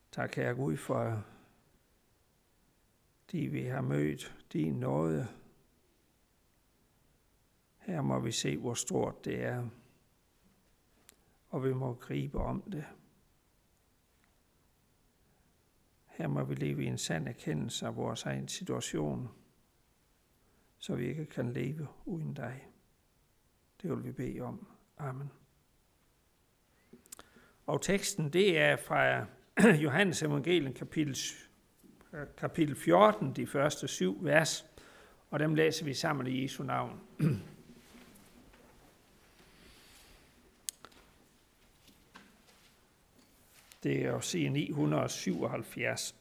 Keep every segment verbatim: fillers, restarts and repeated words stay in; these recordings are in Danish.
Tak, kære Gud, for de vi har mødt din nåde. Her må vi se, hvor stort det er, og vi må gribe om det. Her må vi leve i en sand erkendelse af vores egen situation, så vi ikke kan leve uden dig. Det vil vi bede om. Amen. Og teksten, det er fra Johannes Evangelium, kapitel, kapitel fjorten, de første syv vers, og dem læser vi sammen i Jesu navn. Det er jo side ni hundrede syvoghalvfjerds.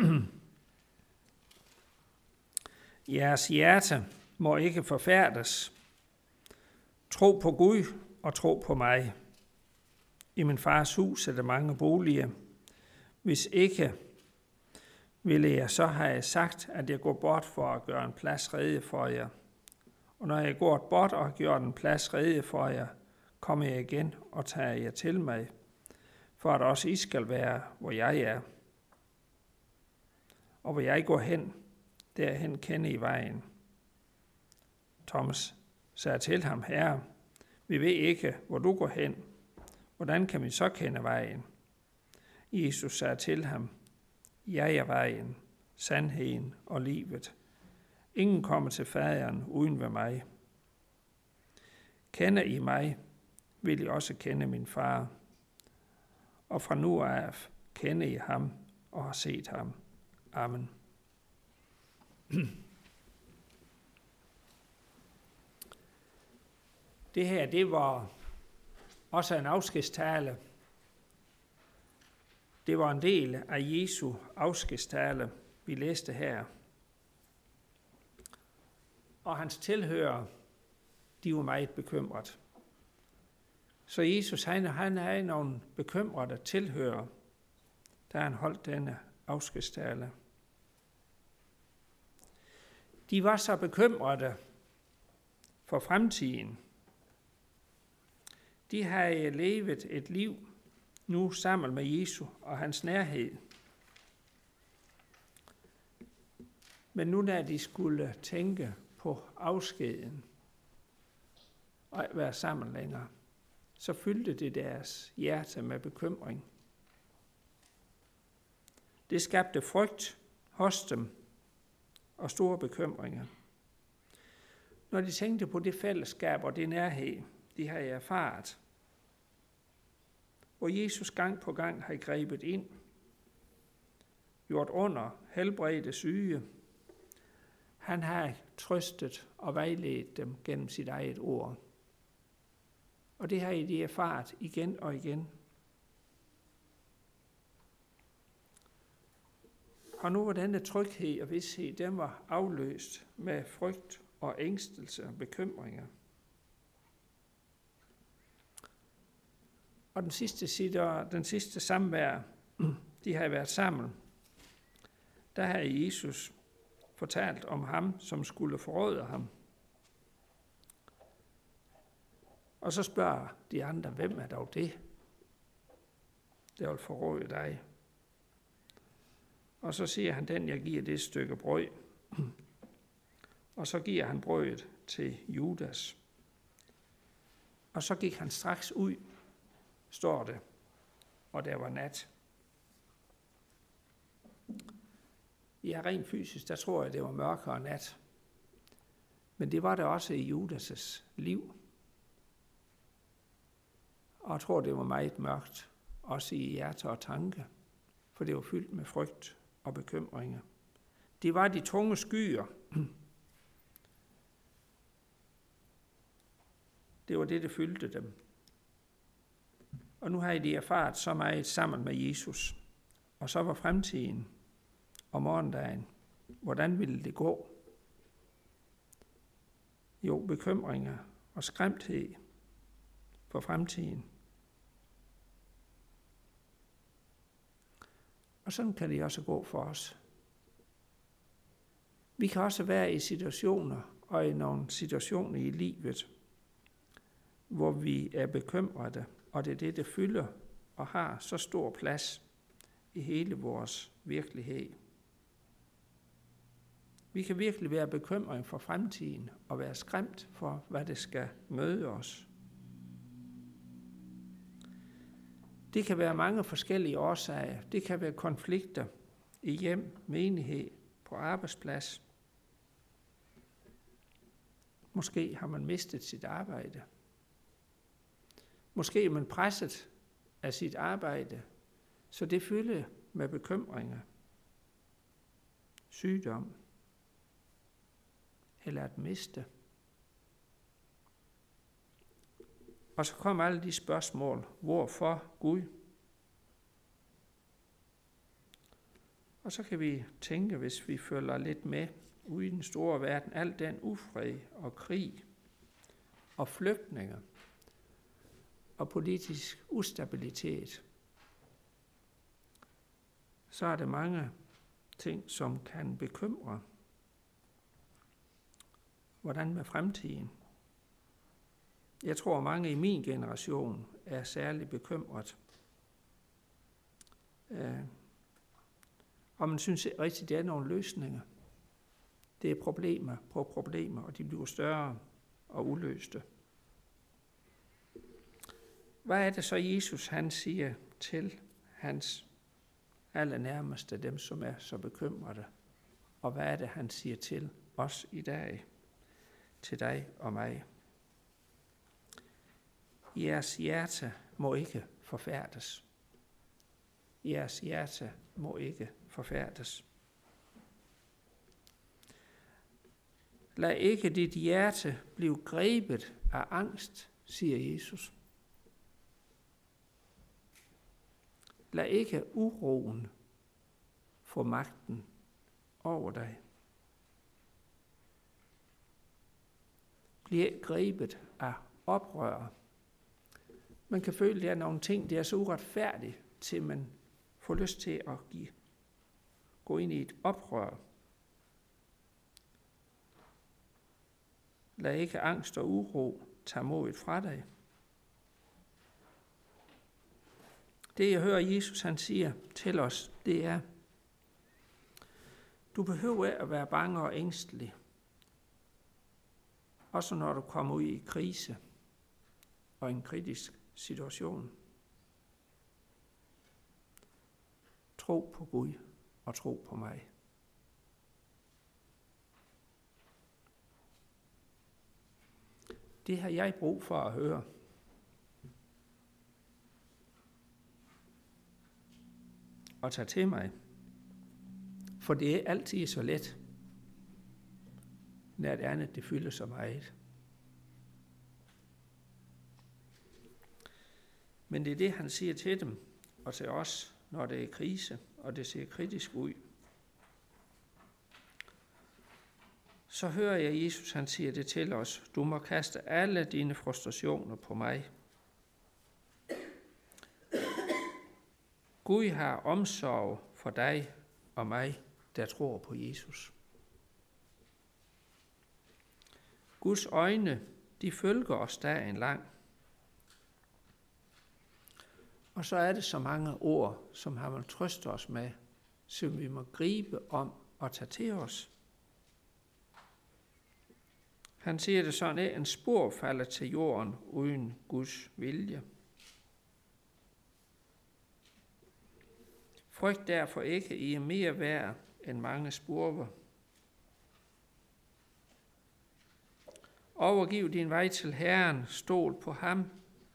Jeres hjerte må ikke forfærdes. Tro på Gud og tro på mig. I min fars hus er der mange boliger. Hvis ikke, ville jeg så have sagt, at jeg går bort for at gøre en plads rede for jer. Og når jeg går bort og har gjort en plads rede for jer, kommer jeg igen og tager jer til mig, for at også I skal være, hvor jeg er. Og hvor jeg går hen, derhen kender I vejen. Thomas sagde til ham, Herre, vi ved ikke, hvor du går hen. Hvordan kan vi så kende vejen? Jesus sagde til ham, jeg er vejen, sandheden og livet. Ingen kommer til faderen uden ved mig. Kender I mig, vil I også kende min far. Og fra nu af kender I ham og har set ham. Amen. Det her, det var også en afskedstale. Det var en del af Jesu afskedstale, vi læste her. Og hans tilhører, de var meget bekymret. Så Jesus, han, han havde nogle bekymrede tilhører, da han holdt denne afskedstale. De var så bekymrede for fremtiden. De havde levet et liv nu sammen med Jesus og hans nærhed. Men nu da de skulle tænke på afskeden og at være sammen længere, så fyldte det deres hjerte med bekymring. Det skabte frygt hos dem og store bekymringer. Når de tænkte på det fællesskab og det nærhed, de havde erfaret, hvor Jesus gang på gang har grebet ind, gjort under, helbredte syge. Han har trøstet og vejledt dem gennem sit eget ord. Og det har de erfaret igen og igen. Og nu var denne tryghed og vished, den var afløst med frygt og ængstelse og bekymringer. Og den sidste side, den sidste samvær, de har været sammen. Der har Jesus fortalt om ham, som skulle forråde ham. Og så spørger de andre, hvem er dog det, der vil forråde dig? Og så siger han, den jeg giver det stykke brød. Og så giver han brødet til Judas. Og så gik han straks ud, står det, og der var nat. Ja, rent fysisk, der tror jeg, det var mørkere nat. Men det var det også i Judas' liv. Og jeg tror, det var meget mørkt, også i hjerte og tanke, for det var fyldt med frygt og bekymringer. Det var de tunge skyer. Det var det, der fyldte dem. Og nu har de erfaret så meget sammen med Jesus. Og så var fremtiden og morgendagen. Hvordan ville det gå? Jo, bekymringer og skræmthed for fremtiden. Og sådan kan det også gå for os. Vi kan også være i situationer og i nogle situationer i livet, hvor vi er bekymrede, og det er det, der fylder og har så stor plads i hele vores virkelighed. Vi kan virkelig være bekymret for fremtiden og være skræmt for, hvad det skal møde os. Det kan være mange forskellige årsager. Det kan være konflikter i hjem, menighed, på arbejdsplads. Måske har man mistet sit arbejde. Måske er man presset af sit arbejde, så det fylder med bekymringer, sygdom eller at miste. Og så kommer alle de spørgsmål. Hvorfor Gud? Og så kan vi tænke, hvis vi følger lidt med ude i den store verden, al den ufred og krig og flygtninge og politisk ustabilitet, så er der mange ting, som kan bekymre. Hvordan med fremtiden? Jeg tror, mange i min generation er særlig bekymret. Øh, og man synes rigtig, det er nogle løsninger. Det er problemer på problemer, og de bliver større og uløste. Hvad er det så, Jesus han siger til hans allernærmeste, dem som er så bekymrede? Og hvad er det, han siger til os i dag? Til dig og mig. Jeres hjerte må ikke forfærdes. Jeres hjerte må ikke forfærdes. Lad ikke dit hjerte blive grebet af angst, siger Jesus. Lad ikke uroen få magten over dig. Bliv grebet af oprør. Man kan føle, at der er nogle ting, der er så uretfærdige, til man får lyst til at give, gå ind i et oprør. Lad ikke angst og uro tage modet fra dig. Det jeg hører Jesus han siger til os, det er, du behøver at være bange og ængstelig. Også når du kommer ud i krise og en kritisk situation. Tro på Gud og tro på mig. Det har jeg brug for at høre. Og tage til mig. For det er altid så let, når det andet det fylder så meget. Men det er det, han siger til dem og til os, når det er krise, og det ser kritisk ud. Så hører jeg Jesus, han siger det til os. Du må kaste alle dine frustrationer på mig. Gud har omsorg for dig og mig, der tror på Jesus. Guds øjne, de følger os dagen lang. Og så er det så mange ord, som han vil trøste os med, som vi må gribe om og tage til os. Han siger det sådan, at en spor falder til jorden uden Guds vilje. Frygt derfor ikke, I er mere værd end mange spurver. Overgiv din vej til Herren, stol på ham,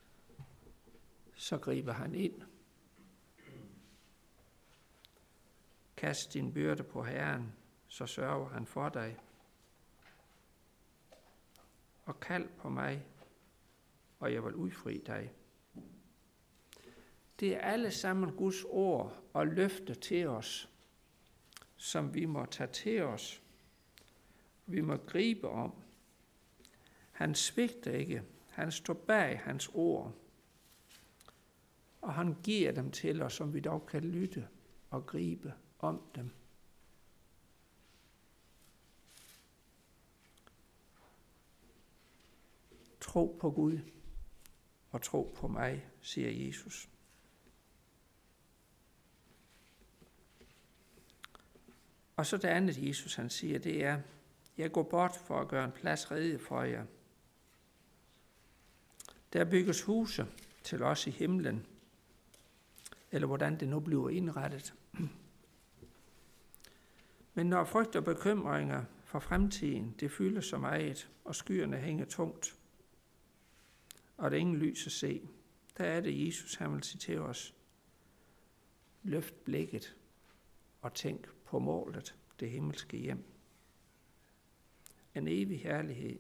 så griber han ind. Kast din byrde på Herren, så sørger han for dig. Og kald på mig, og jeg vil udfri dig. Det er alle sammen Guds ord og løfte til os, som vi må tage til os. Vi må gribe om. Han svigter ikke. Han står bag hans ord. Og han giver dem til os, som vi dog kan lytte og gribe om dem. Tro på Gud og tro på mig, siger Jesus. Og så det andet, Jesus han siger, det er, jeg går bort for at gøre en plads rede for jer. Der bygges huse til os i himlen, eller hvordan det nu bliver indrettet. Men når frygt og bekymringer for fremtiden, det fylder så meget, og skyerne hænger tungt, og der er ingen lys at se, der er det Jesus, han vil sige til os, løft blikket og tænk på målet, det himmelske hjem. En evig herlighed.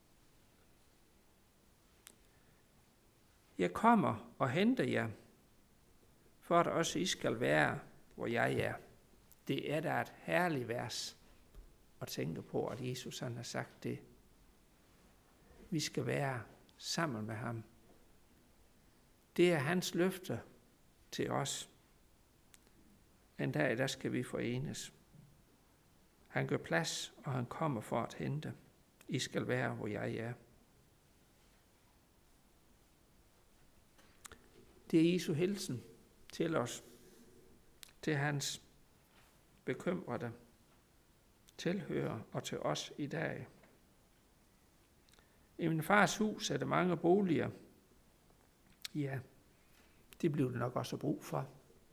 Jeg kommer og henter jer, for at også I skal være, hvor jeg er. Det er da et herligt vers at tænke på, at Jesus han har sagt det. Vi skal være sammen med ham. Det er hans løfte til os. En dag, der skal vi forenes. Han gør plads, og han kommer for at hente. I skal være, hvor jeg er. Det er Jesu hilsen til os, til hans bekymrede tilhører og til os i dag. I min fars hus er der mange boliger. Ja, det bliver det nok også brug for.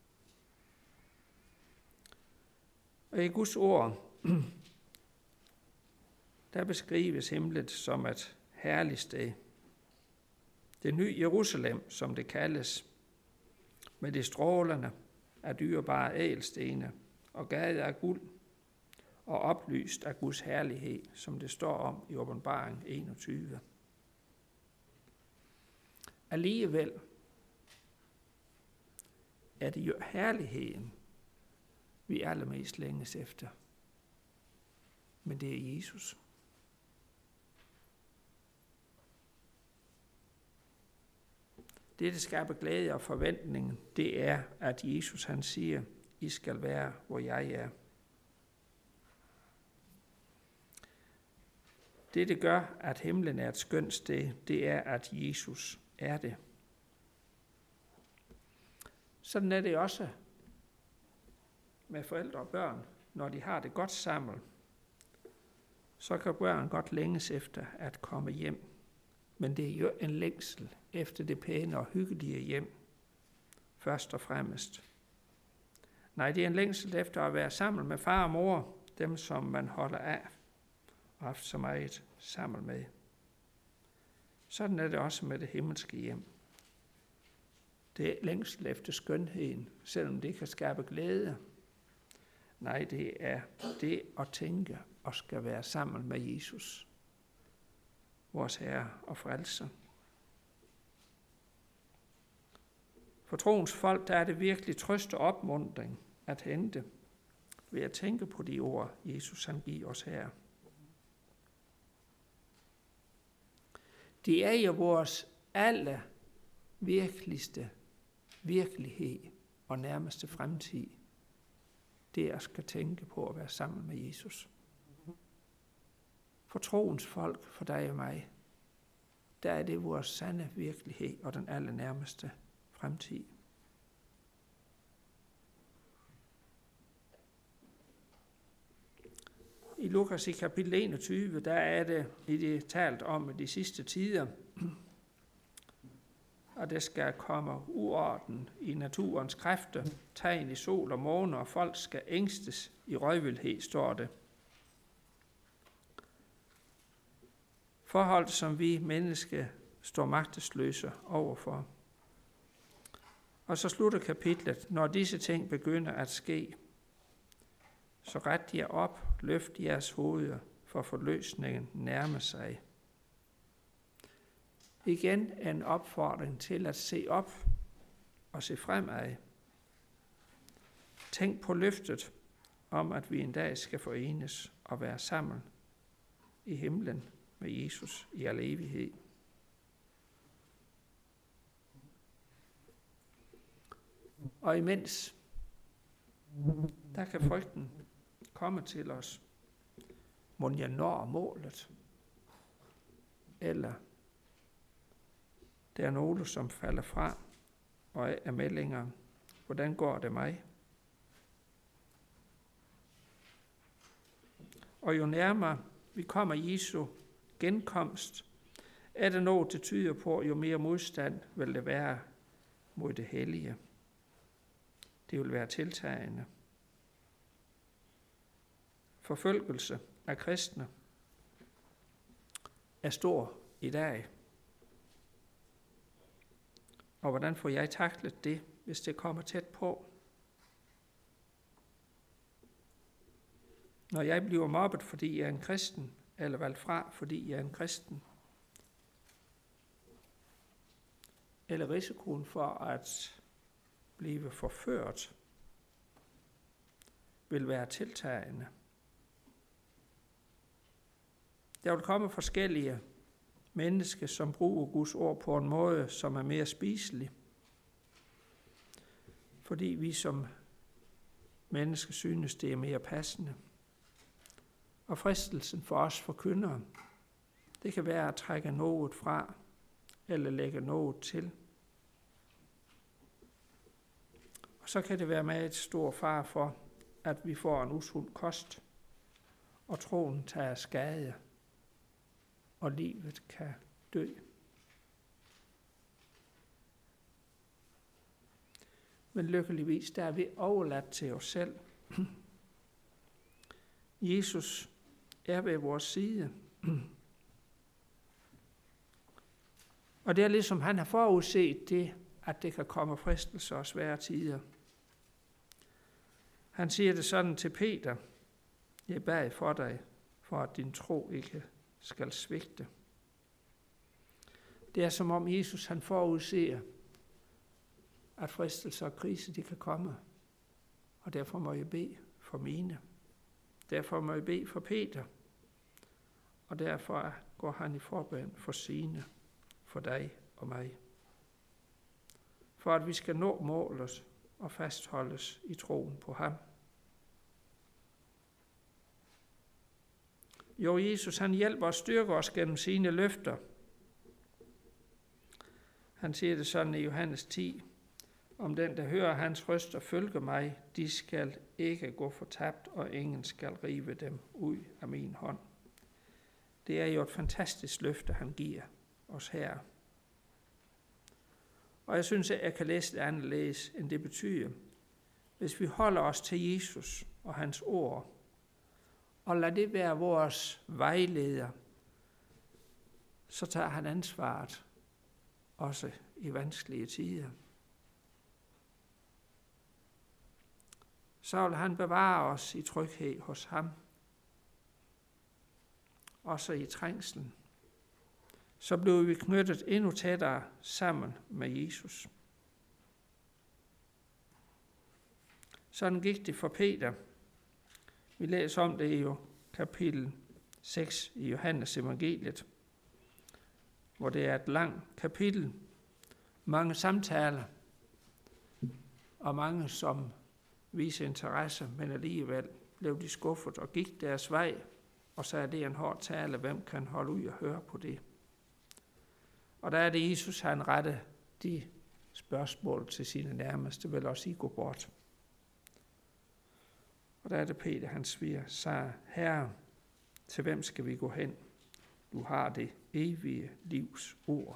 Og i Guds ord, der beskrives himlen som et herligt sted. Det nye Jerusalem, som det kaldes, med det strålende af dyrebare ædelstene og gader af guld og oplyst af Guds herlighed, som det står om i Åbenbaring enogtyve. Alligevel er det jo herligheden, vi allermest længes efter. Men det er Jesus. Det, der skaber glæde og forventning, det er, at Jesus han siger, I skal være, hvor jeg er. Det, det gør, at himlen er et skønt sted, det er, at Jesus er det. Sådan er det også med forældre og børn. Når de har det godt sammen, så kan børn godt længes efter at komme hjem. Men det er jo en længsel efter det pæne og hyggelige hjem, først og fremmest. Nej, det er en længsel efter at være sammen med far og mor, dem som man holder af og haft så meget sammen med. Sådan er det også med det himmelske hjem. Det er længsel efter skønheden, selvom det kan skabe glæde. Nej, det er det at tænke og skal være sammen med Jesus, vores Herre og Frelser. For troens folk, der er det virkelig trøst og opmuntring at hente ved at tænke på de ord, Jesus han giver os her. Det er jo vores aller virkeligste virkelighed og nærmeste fremtid. Det er at skal tænke på at være sammen med Jesus. For troens folk, for dig og mig, der er det vores sande virkelighed og den allernærmeste fremtid. I Lukas i kapitel enogtyve, der er det, i det talt om de sidste tider, og der skal komme uorden i naturens kræfter, tegn i sol og måne, og folk skal ængstes i røgvildhed, står det. Forhold, som vi mennesker står magtesløse overfor. Og så slutter kapitlet, når disse ting begynder at ske, så ret jer op, løft jeres hoveder, for forløsningen nærmer sig. Igen en opfordring til at se op og se fremad. Tænk på løftet om, at vi en dag skal forenes og være sammen i himlen med Jesus i al evighed. Og imens, der kan frygten komme til os. Mon jeg når målet? Eller der er nogle, som falder fra og er med længere. Hvordan går det mig? Og jo nærmere vi kommer Jesu genkomst, er der noget, det tyder på, jo mere modstand vil det være mod det hellige. Det vil være tiltagende. Forfølgelse af kristne er stor i dag. Og hvordan får jeg taklet det, hvis det kommer tæt på? Når jeg bliver mobbet, fordi jeg er en kristen, eller valgt fra, fordi jeg er en kristen, eller risikoen for at blive forført, vil være tiltagende. Der vil komme forskellige mennesker, som bruger Guds ord på en måde, som er mere spiselig. Fordi vi som mennesker synes, det er mere passende. Og fristelsen for os forkyndere, det kan være at trække noget fra, eller lægge noget til. Og så kan det være med et stor far for, at vi får en usund kost, og troen tager skade, og livet kan dø. Men lykkeligvis, der er vi overladt til os selv. Jesus er ved vores side. Og det er ligesom, han har forudset det, at det kan komme fristelser og svære tider. Han siger det sådan til Peter: jeg bad for dig, for at din tro ikke skal svigte. Det er som om Jesus han forudser, at fristelser og krise de kan komme. Og derfor må jeg bede for mine. Derfor må jeg bede for Peter. Og derfor går han i forbøn for sine, for dig og mig. For at vi skal nå målet og fastholdes i troen på ham. Jo, Jesus han hjælper og styrker os gennem sine løfter. Han siger det sådan i Johannes ti: om den, der hører hans røst og følger mig, de skal ikke gå fortabt, og ingen skal rive dem ud af min hånd. Det er jo et fantastisk løfte, han giver os her. Og jeg synes, at jeg kan læse det anderledes, end det betyder. Hvis vi holder os til Jesus og hans ord, og lad det være vores vejleder, så tager han ansvaret, også i vanskelige tider. Så vil han bevare os i tryghed hos ham, også i trængslen. Så bliver vi knyttet endnu tættere sammen med Jesus. Sådan gik det for Peter. Vi læser om det i kapitel seks i Johannes evangeliet, hvor det er et langt kapitel, mange samtaler, og mange som viser interesse, men alligevel blev de skuffet og gik deres vej, og så er det en hård tale, hvem kan holde ud og høre på det. Og der er det Jesus, han retter de spørgsmål til sine nærmeste, vil også I gå bort. Og der er det Peter, han siger, sagde, Herre, til hvem skal vi gå hen? Du har det evige livs ord.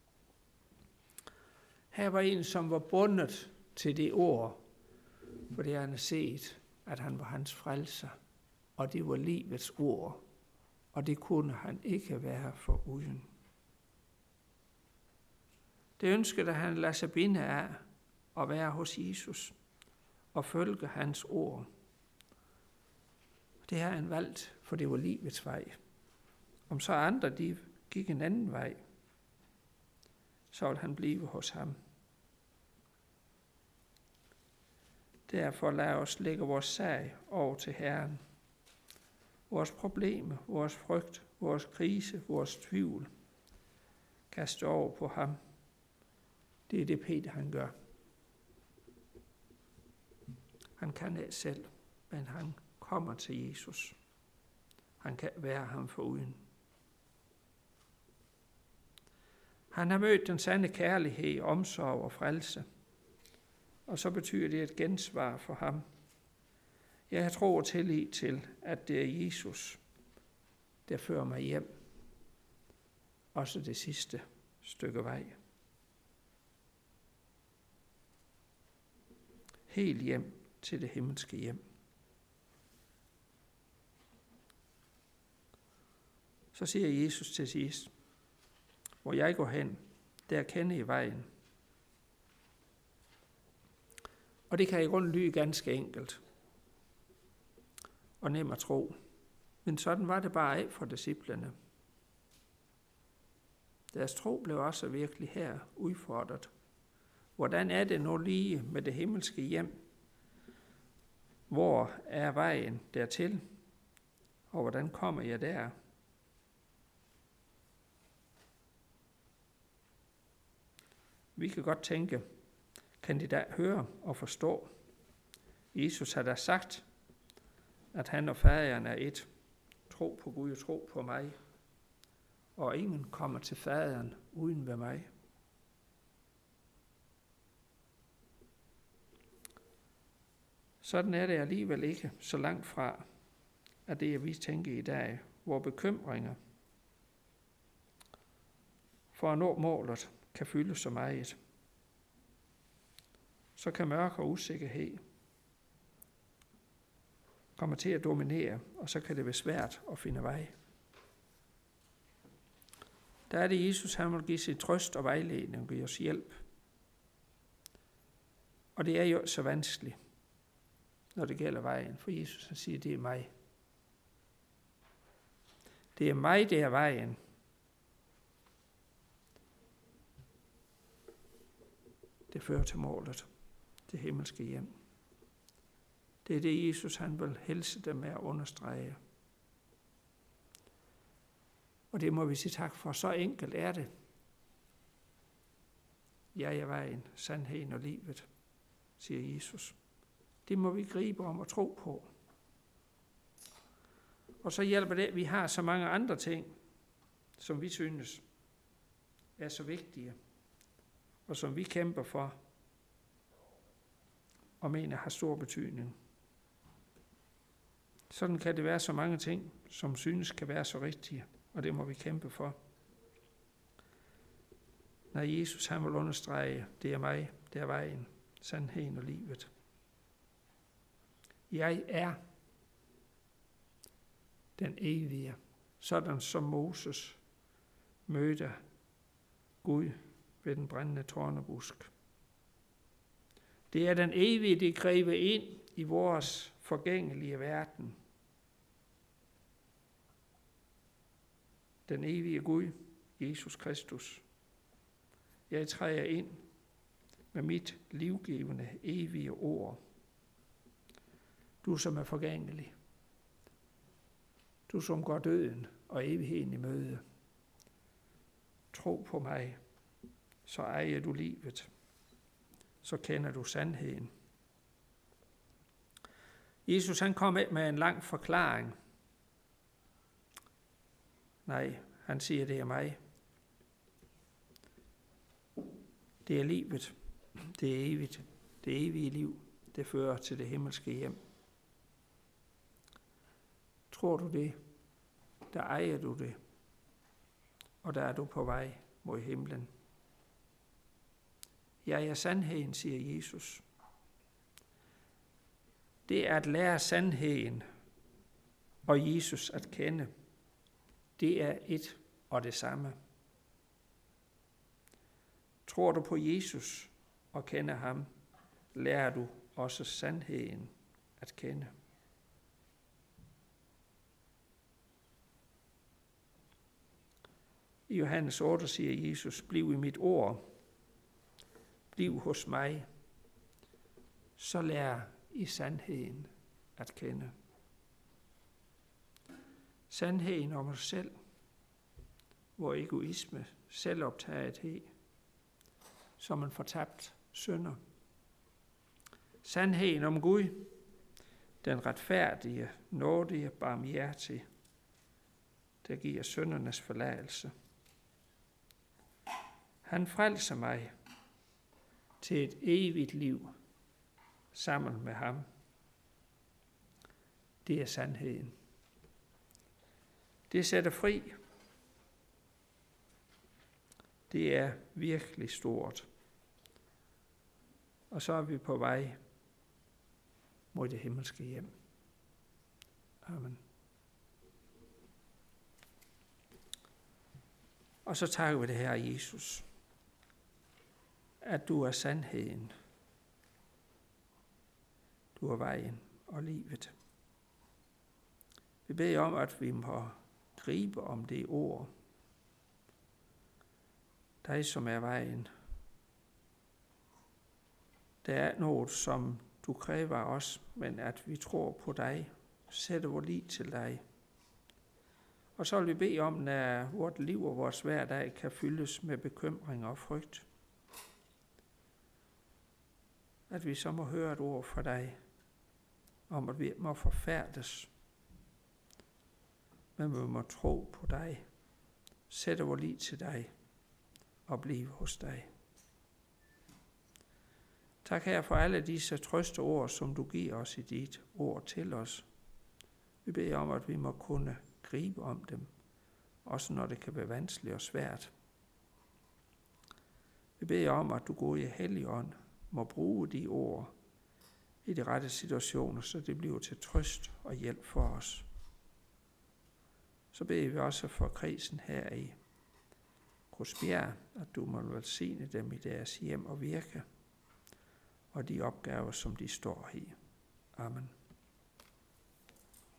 Her var en, som var bundet til det ord, fordi han havde set, at han var hans frelser, og det var livets ord, og det kunne han ikke være foruden. Det ønskede han lade sig binde af at være hos Jesus og følge hans ord. Det har han valgt, for det var livets vej. Om så andre de gik en anden vej, så vil han blive hos ham. Derfor lad os lægge vores sag over til Herren. Vores problemer, vores frygt, vores krise, vores tvivl, kaste over på ham. Det er det Peter han gør. Han kan ikke selv, men han kommer til Jesus. Han kan være ham foruden. Han har mødt den sande kærlighed, omsorg og frelse. Og så betyder det et gensvar for ham. Jeg har tro og tillid til, at det er Jesus, der fører mig hjem. Også det sidste stykke vej. Helt hjem til det himmelske hjem. Så siger Jesus til sidst, hvor jeg går hen, der kender I vejen. Og det kan i grunden lyde ganske enkelt og nemt at tro. Men sådan var det bare af for disciplene. Deres tro blev også virkelig her udfordret. Hvordan er det nu lige med det himmelske hjem? Hvor er vejen dertil? Og hvordan kommer jeg der? Vi kan godt tænke, kan de da høre og forstå? Jesus har da sagt, at han og faderen er et. Tro på Gud og tro på mig. Og ingen kommer til faderen uden ved mig. Sådan er det alligevel ikke så langt fra, at det, vi tænker i dag, hvor bekymringer for at nå målet kan fylde så meget. Så kan mørke og usikkerhed komme til at dominere, og så kan det være svært at finde vej. Der er det Jesus, han vil give sin trøst og vejledning og give os hjælp. Og det er jo så vanskeligt, når det gælder vejen, for Jesus han siger, det er mig. Det er mig, det er vejen. Det fører til målet, det himmelske hjem. Det er det, Jesus han vil helse dem med at understrege. Og det må vi sige tak for. Så enkelt er det. Jeg er vejen, sandheden og livet, siger Jesus. Det må vi gribe om og tro på. Og så hjælper det, at vi har så mange andre ting, som vi synes er så vigtige, og som vi kæmper for, og mener har stor betydning. Sådan kan det være så mange ting, som synes kan være så rigtige, og det må vi kæmpe for. Når Jesus han vil understrege, det er mig, det er vejen, sandheden og livet. Jeg er den evige, sådan som Moses mødte Gud ved den brændende tornebusk. Det er den evige, det griber ind i vores forgængelige verden. Den evige Gud, Jesus Kristus. Jeg træder ind med mit livgivende, evige ord. Du som er forgængelig. Du som går døden og evigheden i møde. Tro på mig, så ejer du livet. Så kender du sandheden. Jesus han kom med en lang forklaring. Nej, han siger, det er mig. Det er livet. Det er evigt. Det evige liv, det fører til det himmelske hjem. Tror du det, der ejer du det, og der er du på vej mod himlen. Jeg er sandheden, siger Jesus. Det er at lære sandheden og Jesus at kende. Det er et og det samme. Tror du på Jesus og kender ham, lærer du også sandheden at kende. I Johannes otte siger Jesus, bliv i mit ord, bliv hos mig, så lær i sandheden at kende. Sandheden om os selv, hvor egoisme, selvoptagethed, som en fortabt synder. Sandheden om Gud, den retfærdige, nådige, barmhjertige, der giver syndernes forladelse. Han frelser mig til et evigt liv sammen med ham. det er sandheden. Det sætter fri. Det er virkelig stort. Og så er vi på vej mod det himmelske hjem. Amen. Og så takker vi det her, Jesus, at du er sandheden. Du er vejen og livet. Vi beder om, at vi må gribe om det ord. Dig, som er vejen. Der er noget, som du kræver af os, men at vi tror på dig, sætter vores lid til dig. Og så vil vi bede om, når vort liv og vores hverdag kan fyldes med bekymring og frygt, at vi så må høre et ord fra dig, om at vi må forfærdes, men vi må tro på dig, sætte vores lid til dig og blive hos dig. Tak her for alle disse trøste ord, som du giver os i dit ord til os. Vi beder om, at vi må kunne gribe om dem, også når det kan være vanskeligt og svært. Vi beder om, at du, gode Helligånd, må bruge de ord i de rette situationer, så det bliver til trøst og hjælp for os. Så beder vi også for kredsen her i Grosbjerg, at du må velsigne dem i deres hjem og virke, og de opgaver, som de står i. Amen.